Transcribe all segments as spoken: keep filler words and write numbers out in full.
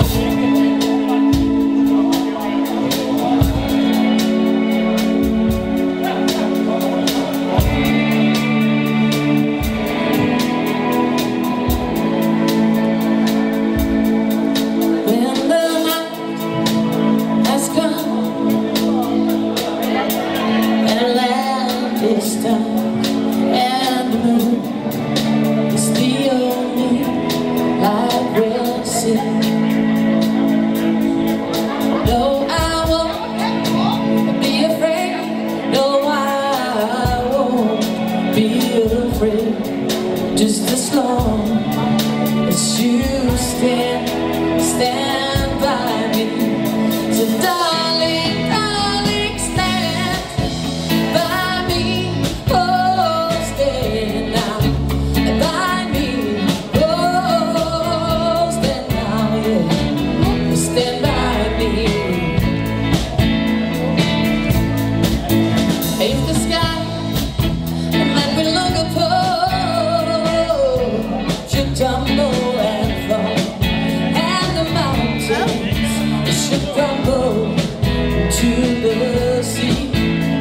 And the moon is the only light we'll see. No, I won't be afraid. No, I won't be afraid. Just as long as you stand, stand by me. So darling, darling, stand by me. Oh, stand now by me. Oh, stand now, yeah. Stand by me. If the sky that we look upon should tumble and fall, and the mountains should crumble to the sea,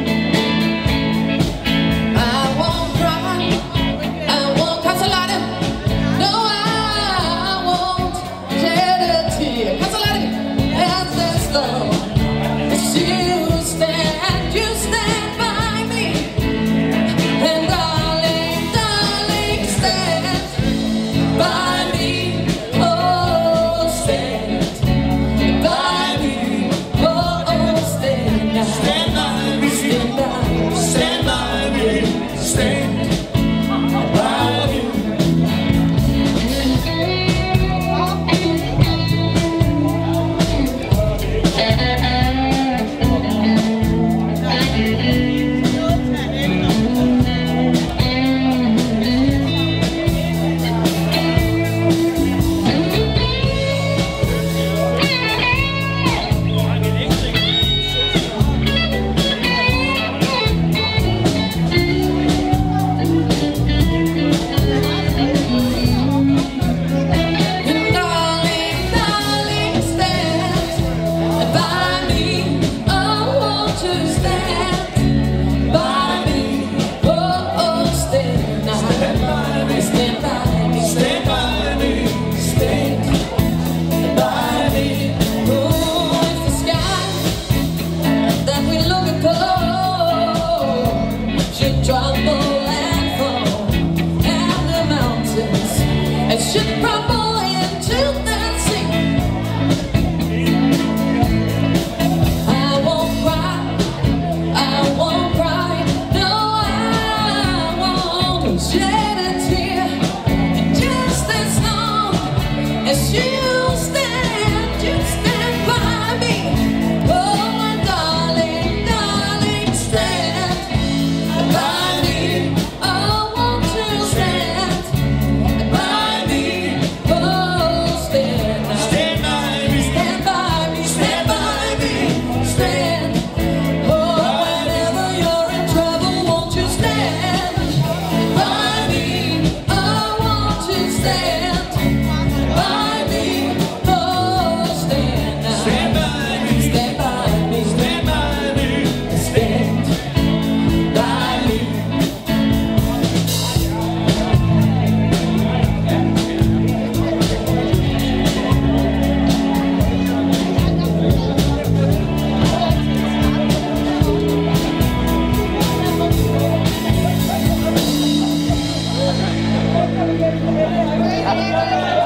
I won't cry, I won't consolate. No, I won't shed a tear. Consolate, as as long as you stand, you stand by me. And darling, darling, stand by me. Oh, stand by me. Oh, oh, stand now. Stand by me. Stand by, Stand by me. Stand by me. and darling, darling, stand by me. Oh, won't you stand by me? Oh, oh, stand now. Stand by me. Stand by me. Stand by me. Stand by me. Oh, if the sky that we look upon should crumble and fall, and the mountains it should crumble into the sea, I won't cry, I won't cry. No, I won't shed a tear. And just as long as you stand, you stand by me. Oh, and darling, darling, stand by me. Oh, won't you stand by me? Oh, stand now. Stand by me. Stand by me, stand by me, stand. Oh, whenever you're in trouble, won't you stand by me? Oh, won't you stand by me? Oh, stand now. Stand by me. Stand by me, Stand by me. stand by me. Thank you.